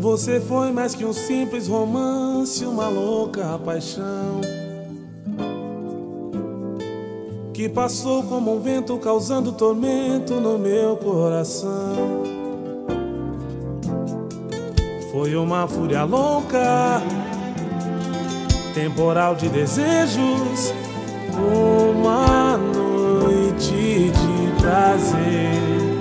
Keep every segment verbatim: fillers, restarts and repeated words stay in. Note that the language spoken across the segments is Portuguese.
Você foi mais que um simples romance, uma louca paixão que passou como um vento, causando tormento no meu coração. Foi uma fúria louca, temporal de desejos, uma noite de prazer.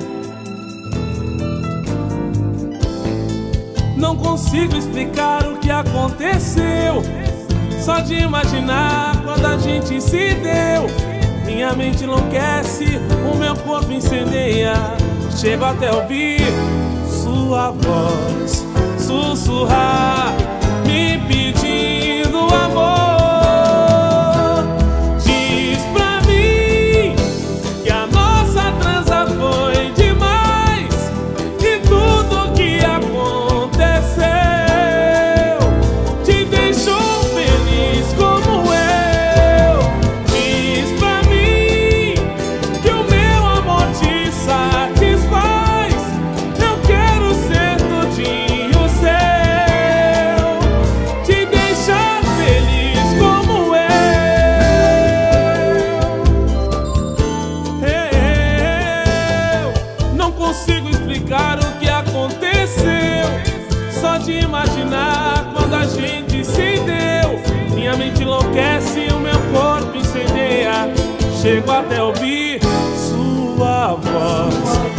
Não consigo explicar o que aconteceu, só de imaginar quando a gente se deu. Minha mente enlouquece, o meu corpo incendeia. Chego até ouvir sua voz sussurrar, me pedindo amor. Diz pra mim que a nossa transa foi demais, e tudo que aconteceu te deixou feliz como eu. Diz pra mim que o meu amor te satisfaz, eu quero ser todinho seu, te deixar feliz como eu. Eu não consigo explicar o que aconteceu, só de imaginar quando a gente se deu. Minha mente enlouquece, o meu corpo incendeia. Chego até ouvir sua voz